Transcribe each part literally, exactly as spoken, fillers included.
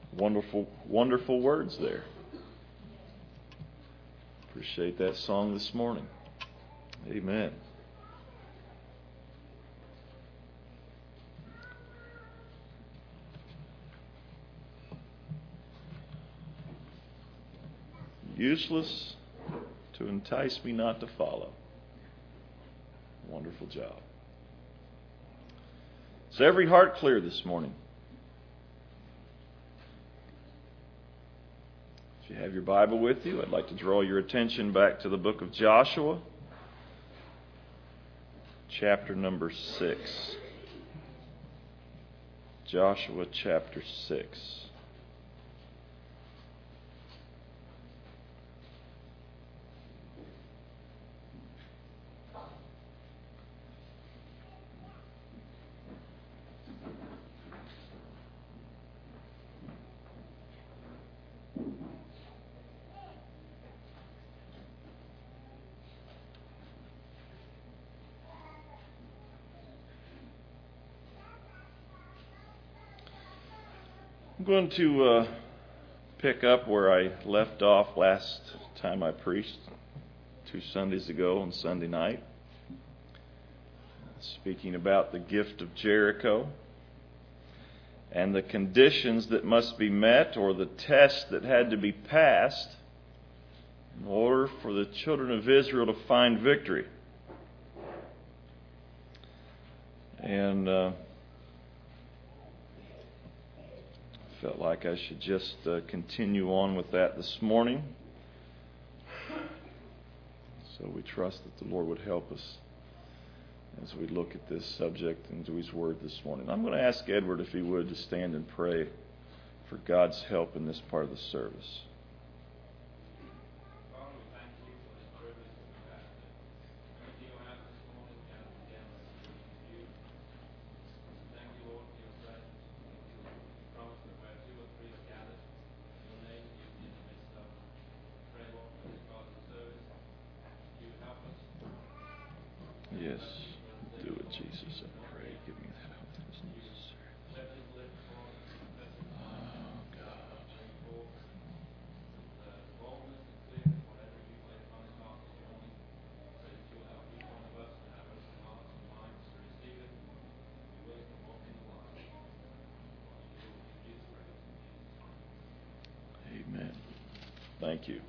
Wonderful, wonderful words there. Appreciate that song this morning. Amen. Useless to entice me not to follow. Wonderful job. Is every heart clear this morning? If you have your Bible with you, I'd like to draw your attention back to the book of Joshua, chapter number six. Joshua chapter six. I'm going to uh, pick up where I left off last time I preached, two Sundays ago on Sunday night, speaking about the gift of Jericho and the conditions that must be met, or the test that had to be passed in order for the children of Israel to find victory. And uh, felt like I should just uh, continue on with that this morning. So we trust that the Lord would help us as we look at this subject and to His Word this morning. I'm going to ask Edward, if he would, to stand and pray for God's help in this part of the service. Yes, do it, Jesus, I pray. Give me the help that is necessary. Oh, God. Amen. Thank you.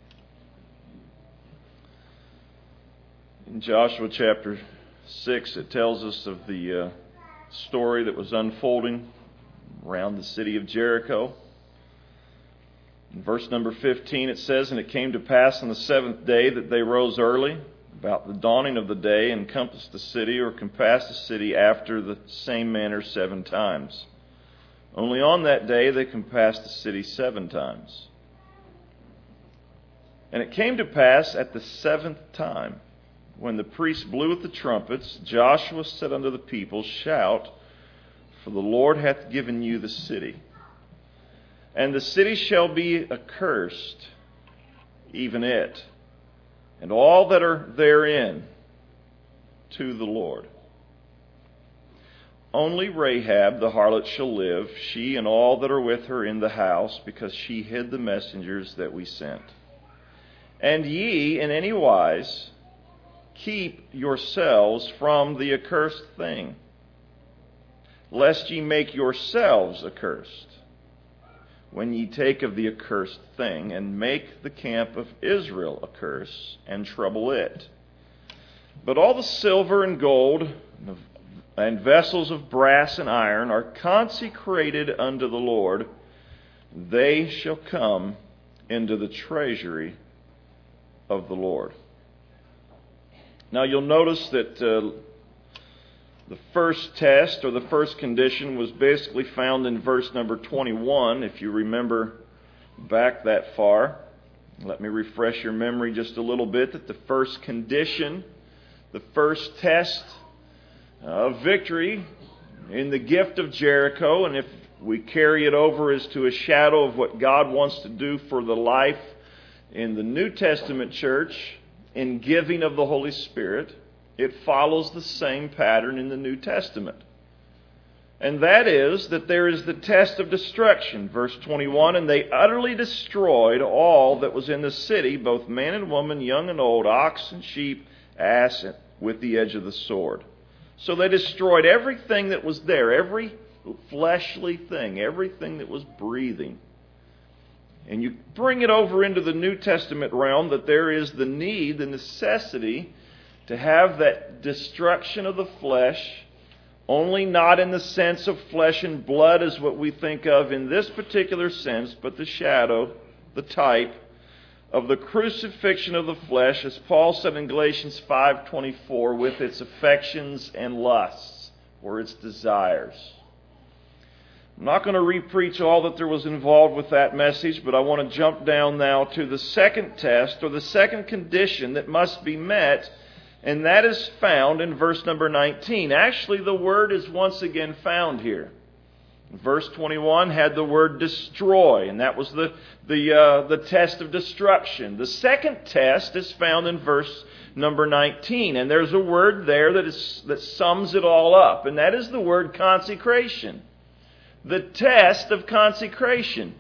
In Joshua chapter six, it tells us of the uh, story that was unfolding around the city of Jericho. In verse number fifteen, it says, "And it came to pass on the seventh day that they rose early, about the dawning of the day, and compassed the city, or compassed the city after the same manner seven times. Only on that day they compassed the city seven times. And it came to pass at the seventh time, when the priests blew at the trumpets, Joshua said unto the people, Shout, for the Lord hath given you the city. And the city shall be accursed, even it, and all that are therein, to the Lord. Only Rahab the harlot shall live, she and all that are with her in the house, because she hid the messengers that we sent. And ye in any wise keep yourselves from the accursed thing, lest ye make yourselves accursed, when ye take of the accursed thing, and make the camp of Israel a curse, and trouble it. But all the silver and gold, and vessels of brass and iron, are consecrated unto the Lord. They shall come into the treasury of the Lord." Now you'll notice that uh, the first test, or the first condition, was basically found in verse number twenty-one, if you remember back that far. Let me refresh your memory just a little bit, that the first condition, the first test of victory in the gift of Jericho, and if we carry it over as to a shadow of what God wants to do for the life in the New Testament church, in giving of the Holy Spirit, it follows the same pattern in the New Testament. And that is that there is the test of destruction. Verse twenty-one, and they utterly destroyed all that was in the city, both man and woman, young and old, ox and sheep, ass, with the edge of the sword. So they destroyed everything that was there, every fleshly thing, everything that was breathing. And you bring it over into the New Testament realm that there is the need, the necessity to have that destruction of the flesh, only not in the sense of flesh and blood as what we think of in this particular sense, but the shadow, the type of the crucifixion of the flesh, as Paul said in Galatians five twenty-four, with its affections and lusts, or its desires. I'm not going to re-preach all that there was involved with that message, but I want to jump down now to the second test, or the second condition that must be met, and that is found in verse number nineteen. Actually, the word is once again found here. Verse twenty-one had the word destroy, and that was the the uh, the test of destruction. The second test is found in verse number nineteen, and there's a word there that is that sums it all up, and that is the word consecration. The test of consecration.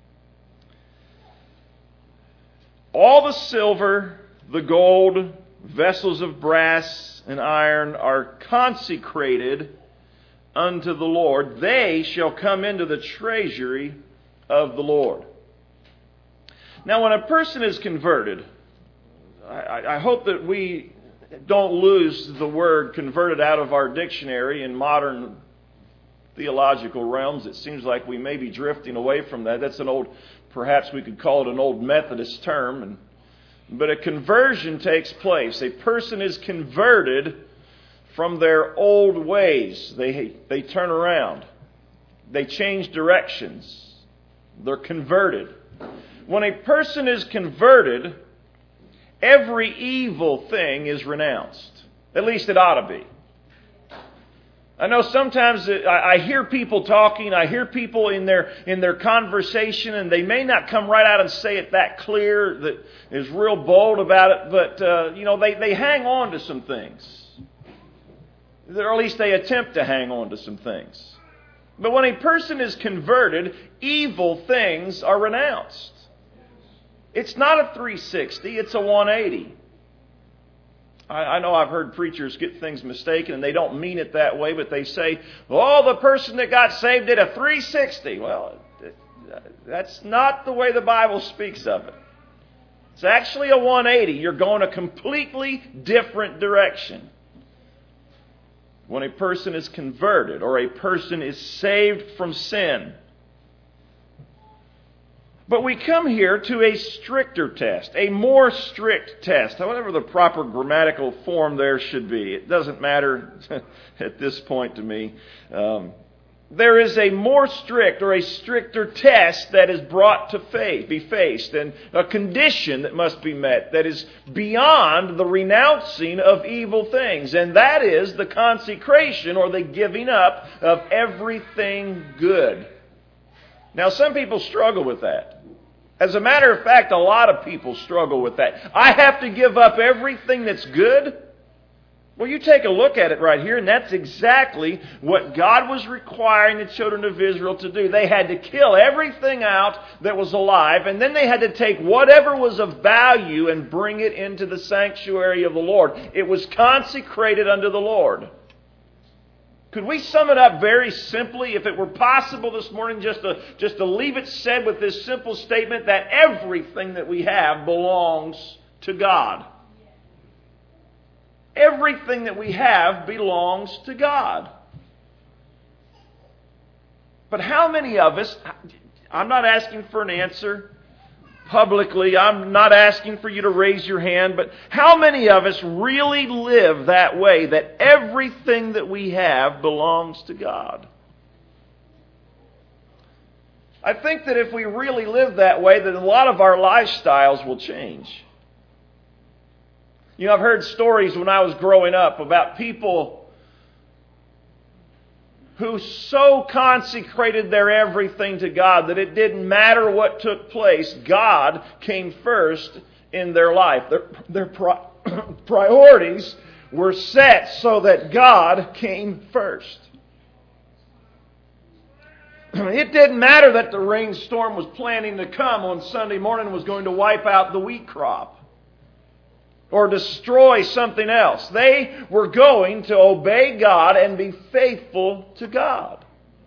All the silver, the gold, vessels of brass and iron are consecrated unto the Lord. They shall come into the treasury of the Lord. Now, when a person is converted, I, I hope that we don't lose the word converted out of our dictionary in modern theological realms. It seems like we may be drifting away from that. That's an old, perhaps we could call it an old Methodist term. And, but a conversion takes place. A person is converted from their old ways. They, they turn around. They change directions. They're converted. When a person is converted, every evil thing is renounced. At least it ought to be. I know sometimes I hear people talking, I hear people in their in their conversation, and they may not come right out and say it that clear, that is real bold about it, but uh, you know, they, they hang on to some things. Or at least they attempt to hang on to some things. But when a person is converted, evil things are renounced. It's not a three sixty, it's a one eighty. I know I've heard preachers get things mistaken, and they don't mean it that way, but they say, oh, the person that got saved did a three sixty. Well, that's not the way the Bible speaks of it. It's actually a one eighty. You're going a completely different direction. When a person is converted, or a person is saved from sin. But we come here to a stricter test, a more strict test, whatever the proper grammatical form there should be. It doesn't matter at this point to me. Um, there is a more strict or a stricter test that is brought to face, be faced, and a condition that must be met that is beyond the renouncing of evil things, and that is the consecration or the giving up of everything good. Now, some people struggle with that. As a matter of fact, a lot of people struggle with that. I have to give up everything that's good? Well, you take a look at it right here, and that's exactly what God was requiring the children of Israel to do. They had to kill everything out that was alive, and then they had to take whatever was of value and bring it into the sanctuary of the Lord. It was consecrated unto the Lord. Could we sum it up very simply, if it were possible this morning, just to, just to leave it said with this simple statement that everything that we have belongs to God. Everything that we have belongs to God. But how many of us, I'm not asking for an answer publicly, I'm not asking for you to raise your hand, but how many of us really live that way, that everything that we have belongs to God? I think that if we really live that way, then a lot of our lifestyles will change. You know, I've heard stories when I was growing up about people who so consecrated their everything to God that it didn't matter what took place. God came first in their life. Their, their pri- priorities were set so that God came first. It didn't matter that the rainstorm was planning to come on Sunday morning and was going to wipe out the wheat crop or destroy something else. They were going to obey God and be faithful to God.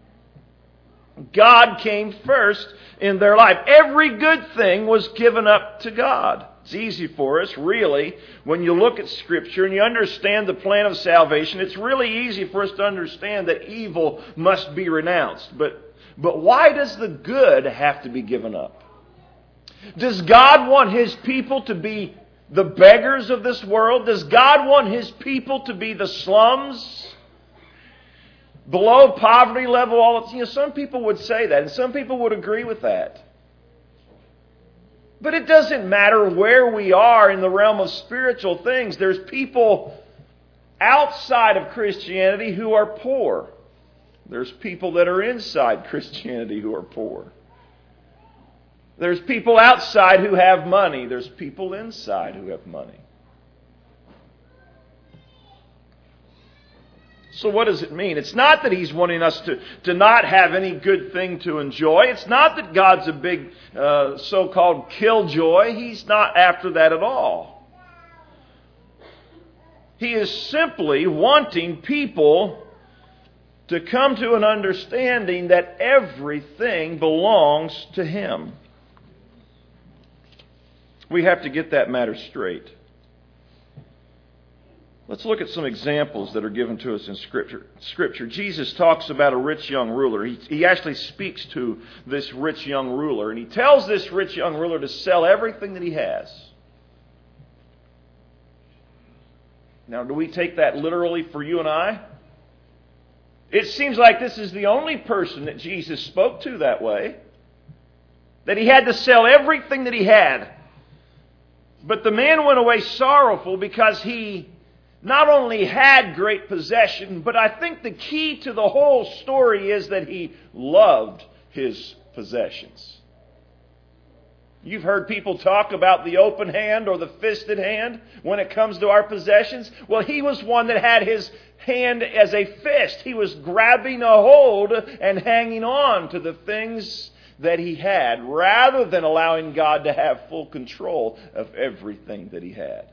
God came first in their life. Every good thing was given up to God. It's easy for us, really, when you look at Scripture and you understand the plan of salvation. It's really easy for us to understand that evil must be renounced. But, but why does the good have to be given up? Does God want His people to be the beggars of this world? Does God want His people to be the slums? Below poverty level? All you know, some people would say that, and some people would agree with that. But it doesn't matter where we are in the realm of spiritual things. There's people outside of Christianity who are poor. There's people that are inside Christianity who are poor. There's people outside who have money. There's people inside who have money. So what does it mean? It's not that He's wanting us to, to not have any good thing to enjoy. It's not that God's a big uh, so-called killjoy. He's not after that at all. He is simply wanting people to come to an understanding that everything belongs to Him. We have to get that matter straight. Let's look at some examples that are given to us in Scripture. Scripture. Jesus talks about a rich young ruler. He, he actually speaks to this rich young ruler, and he tells this rich young ruler to sell everything that he has. Now, do we take that literally for you and I? It seems like this is the only person that Jesus spoke to that way. That he had to sell everything that he had. But the man went away sorrowful because he not only had great possession, but I think the key to the whole story is that he loved his possessions. You've heard people talk about the open hand or the fisted hand when it comes to our possessions. Well, he was one that had his hand as a fist. He was grabbing a hold and hanging on to the things that he had, rather than allowing God to have full control of everything that he had.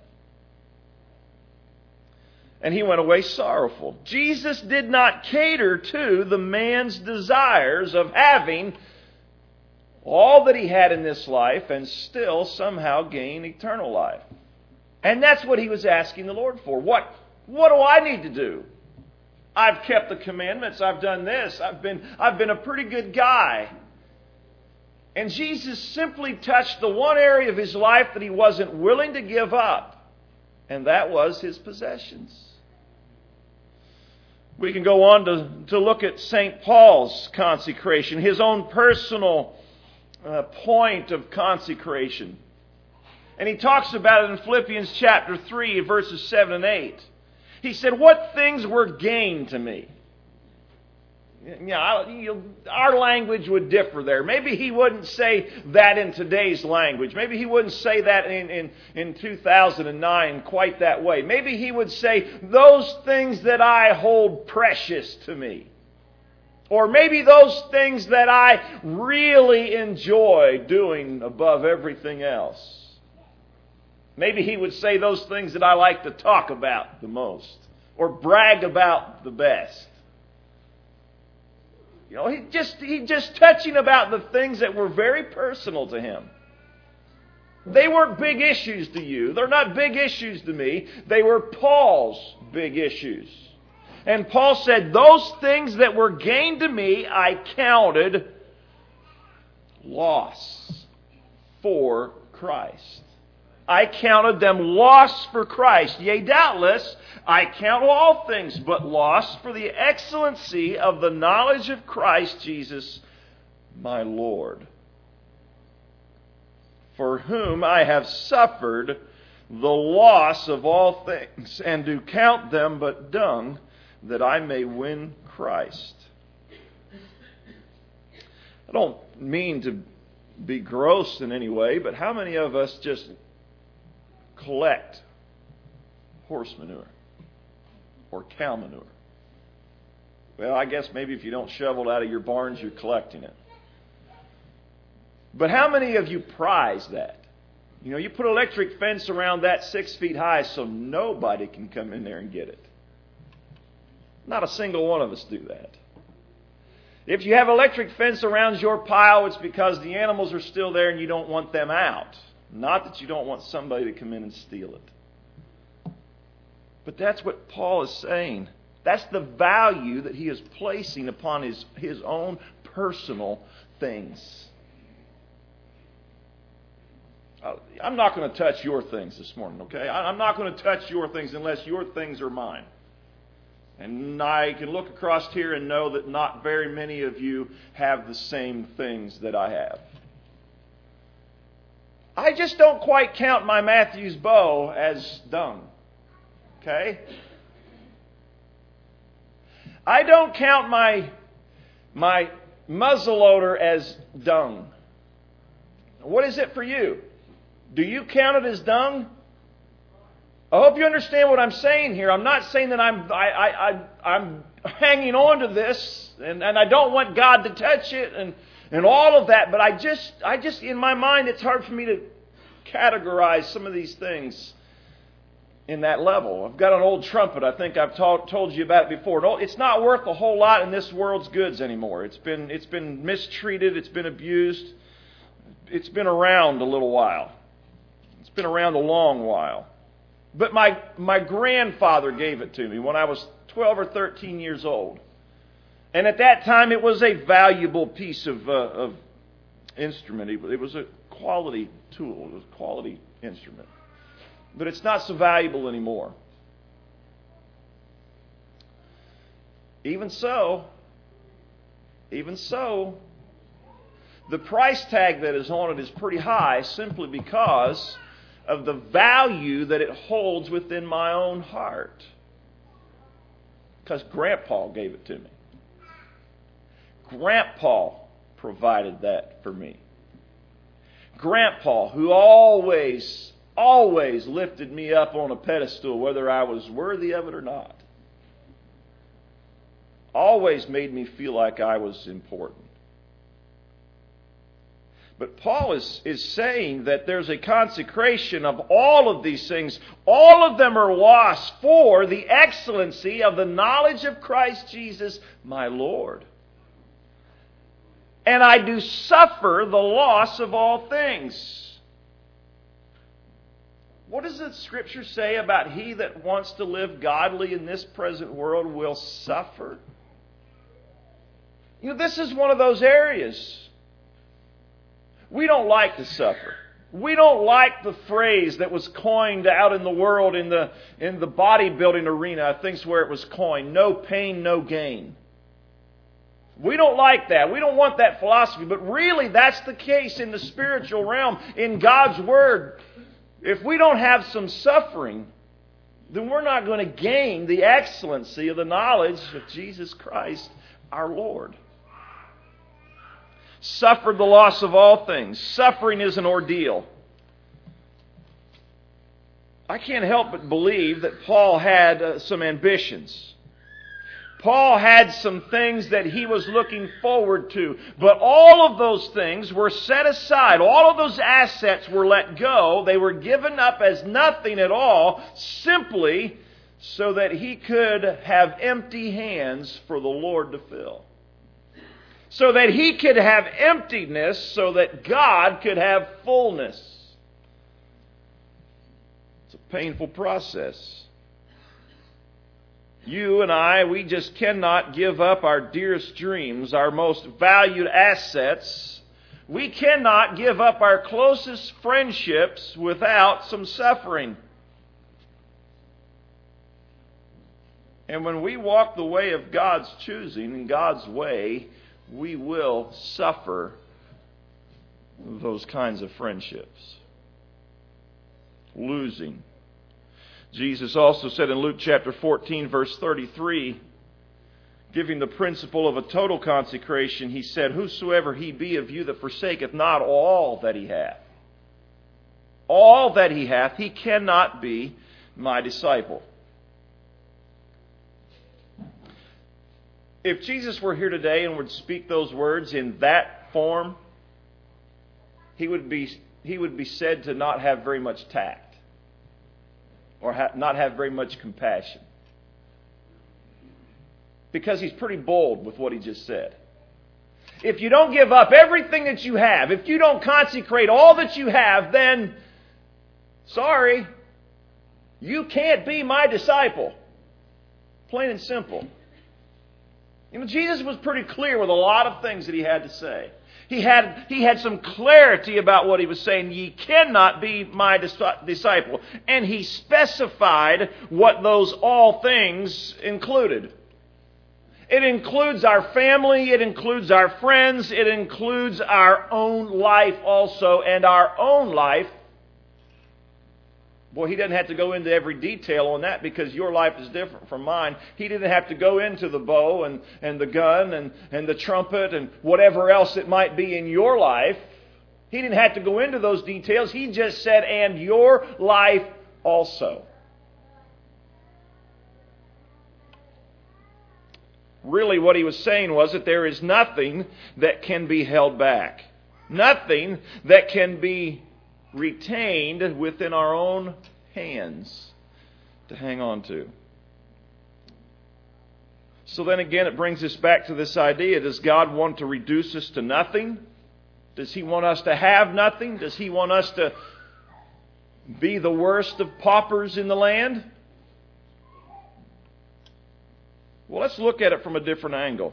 And he went away sorrowful. Jesus did not cater to the man's desires of having all that he had in this life and still somehow gain eternal life. And that's what he was asking the Lord for. What, what do I need to do? I've kept the commandments. I've done this. I've been, I've been a pretty good guy. And Jesus simply touched the one area of his life that he wasn't willing to give up. And that was his possessions. We can go on to, to look at Saint Paul's consecration, his own personal uh, point of consecration. And he talks about it in Philippians chapter three, verses seven and eight. He said, "What things were gain to me?" You know, our language would differ there. Maybe he wouldn't say that in today's language. Maybe he wouldn't say that in, in, in two thousand nine quite that way. Maybe he would say, those things that I hold precious to me. Or maybe those things that I really enjoy doing above everything else. Maybe he would say those things that I like to talk about the most. Or brag about the best. You know, he just he just touching about the things that were very personal to him. They weren't big issues to you. They're not big issues to me. They were Paul's big issues. And Paul said, those things that were gained to me, I counted loss for Christ. I counted them loss for Christ. Yea, doubtless, I count all things but loss for the excellency of the knowledge of Christ Jesus, my Lord, for whom I have suffered the loss of all things, and do count them but dung, that I may win Christ. I don't mean to be gross in any way, but how many of us just collect horse manure or cow manure? Well, I guess maybe if you don't shovel it out of your barns, you're collecting it. But how many of you prize that? You know, you put an electric fence around that six feet high so nobody can come in there and get it. Not a single one of us do that. If you have electric fence around your pile, it's because the animals are still there and you don't want them out. Not that you don't want somebody to come in and steal it. But that's what Paul is saying. That's the value that he is placing upon his, his own personal things. I'm not going to touch your things this morning, okay? I'm not going to touch your things unless your things are mine. And I can look across here and know that not very many of you have the same things that I have. I just don't quite count my Matthews bow as dung. Okay? I don't count my, my muzzleloader as dung. What is it for you? Do you count it as dung? I hope you understand what I'm saying here. I'm not saying that I'm I, I, I, I'm hanging on to this and, and I don't want God to touch it and, and all of that, but I just I just in my mind it's hard for me to categorize some of these things in that level. I've got an old trumpet. I think I've told told you about it before. It's not worth a whole lot in this world's goods anymore. It's been it's been mistreated. It's been abused. It's been around a little while. It's been around a long while. But my, my grandfather gave it to me when I was twelve or thirteen years old. And at that time it was a valuable piece of, uh, of instrument. It was a quality tool. It was a quality instrument. But it's not so valuable anymore. Even so, even so, the price tag that is on it is pretty high simply because of the value that it holds within my own heart. Because Grandpa gave it to me. Grandpa provided that for me. Grandpa, who always, always lifted me up on a pedestal, whether I was worthy of it or not. Always made me feel like I was important. But Paul is, is saying that there's a consecration of all of these things. All of them are lost for the excellency of the knowledge of Christ Jesus, my Lord. And I do suffer the loss of all things. What does the Scripture say about he that wants to live godly in this present world will suffer? You know, this is one of those areas. We don't like to suffer. We don't like the phrase that was coined out in the world in the in the bodybuilding arena. I think it's where it was coined. No pain, no gain. We don't like that. We don't want that philosophy. But really, that's the case in the spiritual realm. In God's Word, if we don't have some suffering, then we're not going to gain the excellency of the knowledge of Jesus Christ, our Lord. Suffered the loss of all things. Suffering is an ordeal. I can't help but believe that Paul had uh, some ambitions. Paul had some things that he was looking forward to. But all of those things were set aside. All of those assets were let go. They were given up as nothing at all, simply so that he could have empty hands for the Lord to fill. So that he could have emptiness, so that God could have fullness. It's a painful process. You and I, we just cannot give up our dearest dreams, our most valued assets. We cannot give up our closest friendships without some suffering. And when we walk the way of God's choosing, in God's way, we will suffer those kinds of friendships. Losing. Jesus also said in Luke chapter fourteen, verse thirty-three, giving the principle of a total consecration, He said, "Whosoever he be of you that forsaketh not all that he hath, all that he hath, he cannot be my disciple." if Jesus were here today and would speak those words in that form, he would be he would be said to not have very much tact or ha- not have very much compassion. Because he's pretty bold with what he just said. If you don't give up everything that you have, if you don't consecrate all that you have, then, sorry, you can't be my disciple. Plain and simple. You know, Jesus was pretty clear with a lot of things that he had to say. He had, he had some clarity about what he was saying. Ye cannot be my dis- disciple. And he specified what those all things included. It includes our family, it includes our friends, it includes our own life also, and our own life. Boy, he doesn't have to go into every detail on that because your life is different from mine. He didn't have to go into the bow and, and the gun and, and the trumpet and whatever else it might be in your life. He didn't have to go into those details. He just said, and your life also. Really what he was saying was that there is nothing that can be held back. Nothing that can be retained within our own hands to hang on to. So then again it brings us back to this idea. Does God want to reduce us to nothing? Does He want us to have nothing? Does He want us to be the worst of paupers in the land? Well, let's look at it from a different angle.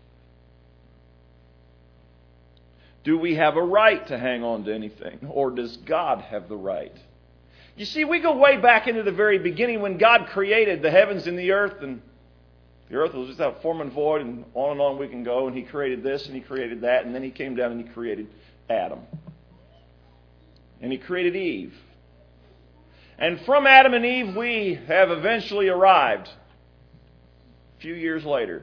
Do we have a right to hang on to anything? Or does God have the right? You see, we go way back into the very beginning when God created the heavens and the earth. And the earth was just that form and void, and on and on we can go. And He created this and He created that. And then He came down and He created Adam. And He created Eve. And from Adam and Eve we have eventually arrived. A few years later.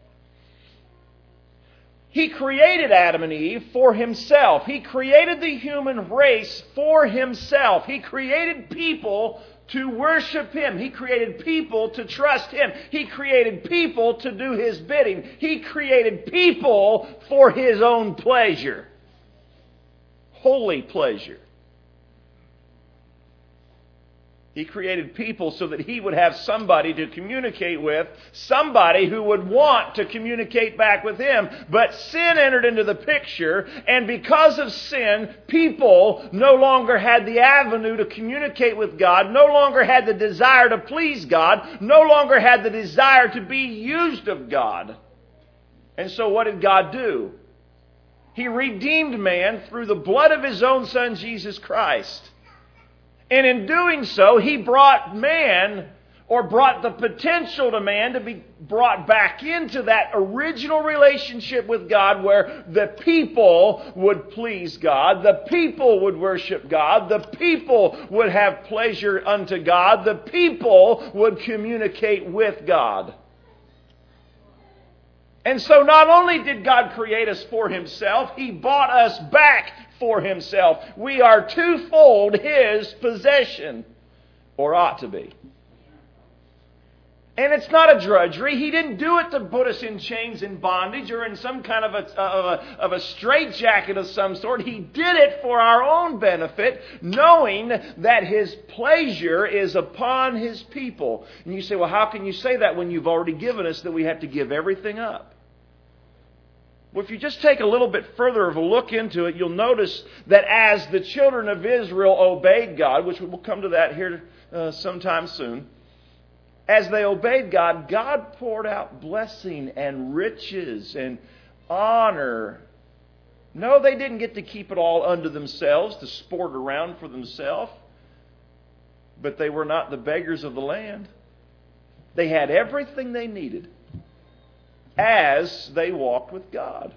He created Adam and Eve for Himself. He created the human race for Himself. He created people to worship Him. He created people to trust Him. He created people to do His bidding. He created people for His own pleasure. Holy pleasure. He created people so that He would have somebody to communicate with, somebody who would want to communicate back with Him. But sin entered into the picture, and because of sin, people no longer had the avenue to communicate with God, no longer had the desire to please God, no longer had the desire to be used of God. And so what did God do? He redeemed man through the blood of His own Son, Jesus Christ. And in doing so, He brought man, or brought the potential to man to be brought back into that original relationship with God where the people would please God, the people would worship God, the people would have pleasure unto God, the people would communicate with God. And so not only did God create us for Himself, He bought us back for Himself. We are twofold His possession, or ought to be. And it's not a drudgery. He didn't do it to put us in chains and bondage or in some kind of a, of a, of a straitjacket of some sort. He did it for our own benefit, knowing that His pleasure is upon His people. And you say, well, how can you say that when you've already given us that we have to give everything up? Well, if you just take a little bit further of a look into it, you'll notice that as the children of Israel obeyed God, which we'll come to that here uh, sometime soon, as they obeyed God, God poured out blessing and riches and honor. No, they didn't get to keep it all unto themselves, to sport around for themselves. But they were not the beggars of the land. They had everything they needed as they walked with God.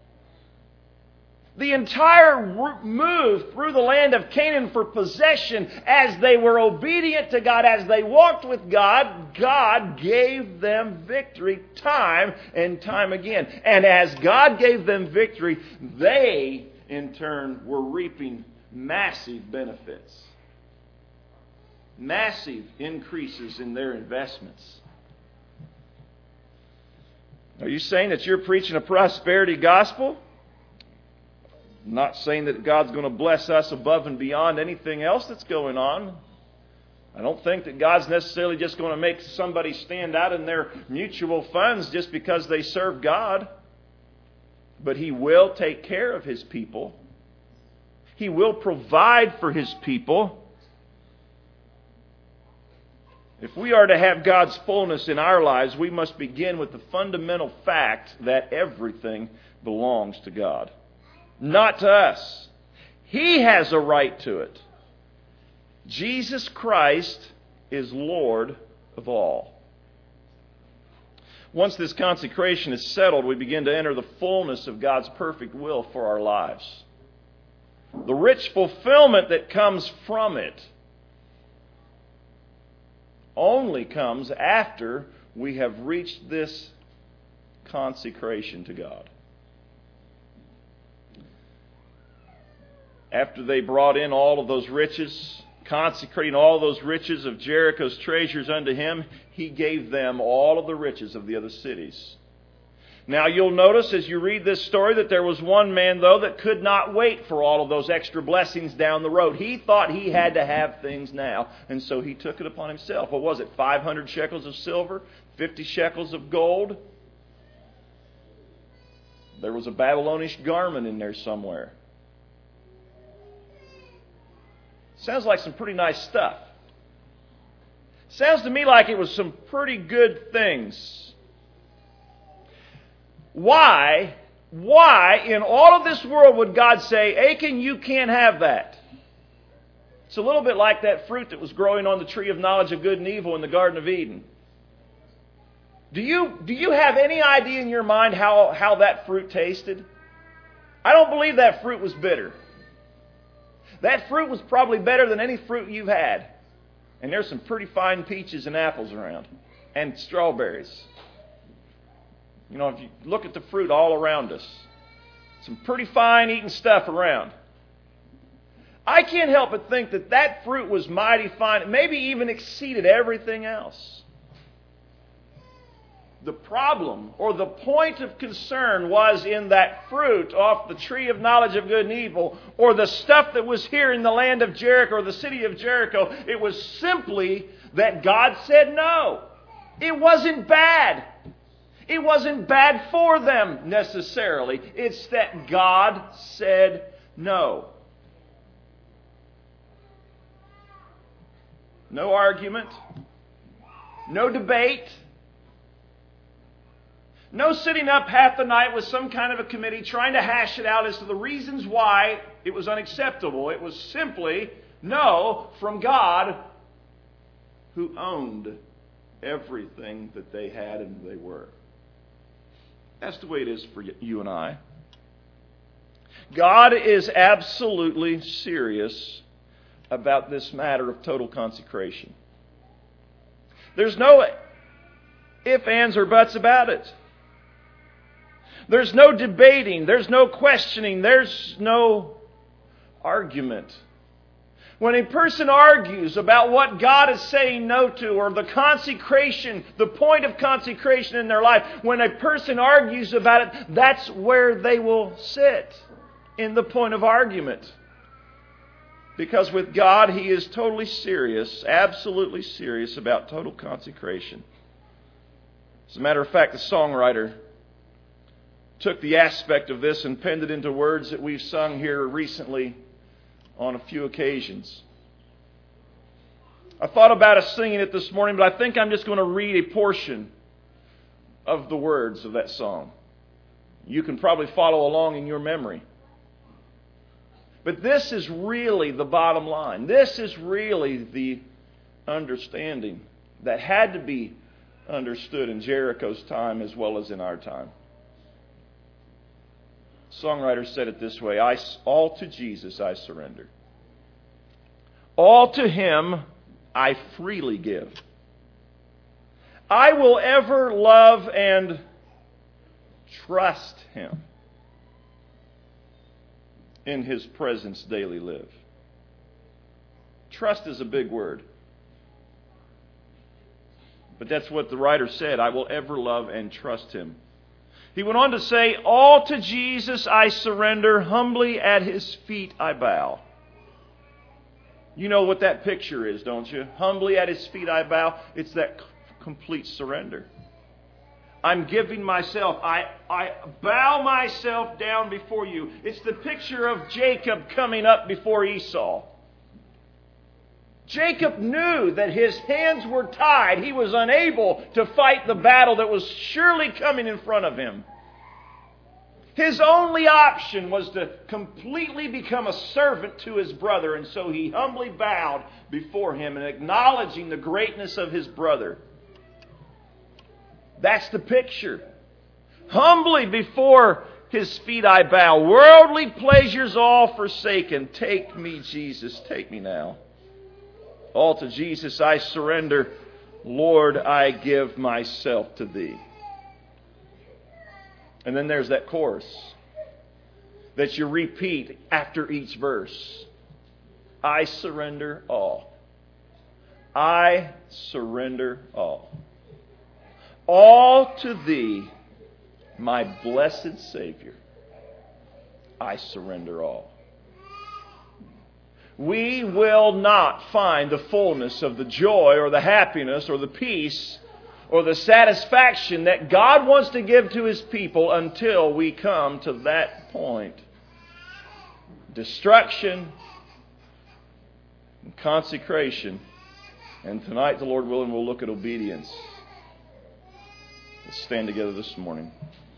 The entire move through the land of Canaan for possession, as they were obedient to God, as they walked with God, God gave them victory time and time again. And as God gave them victory, they in turn were reaping massive benefits. Massive increases in their investments. Are you saying that you're preaching a prosperity gospel? I'm not saying that God's going to bless us above and beyond anything else that's going on. I don't think that God's necessarily just going to make somebody stand out in their mutual funds just because they serve God. But He will take care of His people. He will provide for His people. If we are to have God's fullness in our lives, we must begin with the fundamental fact that everything belongs to God. Not to us. He has a right to it. Jesus Christ is Lord of all. Once this consecration is settled, we begin to enter the fullness of God's perfect will for our lives. The rich fulfillment that comes from it only comes after we have reached this consecration to God. After they brought in all of those riches, consecrating all those riches of Jericho's treasures unto Him, He gave them all of the riches of the other cities. Now you'll notice as you read this story that there was one man, though, that could not wait for all of those extra blessings down the road. He thought he had to have things now, and so he took it upon himself. What was it? five hundred shekels of silver? fifty shekels of gold? There was a Babylonish garment in there somewhere. Sounds like some pretty nice stuff. Sounds to me like it was some pretty good things. Why, why in all of this world would God say, Achan, you can't have that? It's a little bit like that fruit that was growing on the tree of knowledge of good and evil in the Garden of Eden. Do you, do you have any idea in your mind how, how that fruit tasted? I don't believe that fruit was bitter. That fruit was probably better than any fruit you've had. And there's some pretty fine peaches and apples around. And strawberries. You know, if you look at the fruit all around us, some pretty fine eating stuff around. I can't help but think that that fruit was mighty fine. Maybe even exceeded everything else. The problem, or the point of concern, was in that fruit off the tree of knowledge of good and evil, or the stuff that was here in the land of Jericho, or the city of Jericho. It was simply that God said no. It wasn't bad. It wasn't bad for them necessarily. It's that God said no. No argument. No debate. No sitting up half the night with some kind of a committee trying to hash it out as to the reasons why it was unacceptable. It was simply no from God, who owned everything that they had and they were. That's the way it is for you and I. God is absolutely serious about this matter of total consecration. There's no ifs, ands, or buts about it. There's no debating. There's no questioning. There's no argument. When a person argues about what God is saying no to, or the consecration, the point of consecration in their life, when a person argues about it, that's where they will sit, in the point of argument. Because with God, He is totally serious, absolutely serious about total consecration. As a matter of fact, the songwriter took the aspect of this and penned it into words that we've sung here recently on a few occasions. I thought about us singing it this morning, but I think I'm just going to read a portion of the words of that song. You can probably follow along in your memory. But this is really the bottom line. This is really the understanding that had to be understood in Jericho's time as well as in our time. Songwriter said it this way: I, all to Jesus I surrender. All to Him I freely give. I will ever love and trust Him. In His presence daily live. Trust is a big word. But that's what the writer said. I will ever love and trust Him He went on to say, all to Jesus I surrender, humbly at His feet I bow. You know what that picture is, don't you? Humbly at His feet I bow. It's that c- complete surrender. I'm giving myself. I, I bow myself down before you. It's the picture of Jacob coming up before Esau. Jacob knew that his hands were tied. He was unable to fight the battle that was surely coming in front of him. His only option was to completely become a servant to his brother, and so he humbly bowed before him and acknowledging the greatness of his brother. That's the picture. Humbly before His feet I bow. Worldly pleasures all forsaken. Take me, Jesus, take me now. All to Jesus I surrender. Lord, I give myself to Thee. And then there's that chorus that you repeat after each verse. I surrender all. I surrender all. All to Thee, my blessed Savior. I surrender all. We will not find the fullness of the joy or the happiness or the peace or the satisfaction that God wants to give to His people until we come to that point. Destruction and consecration. And tonight, the Lord willing, we'll look at obedience. Let's stand together this morning.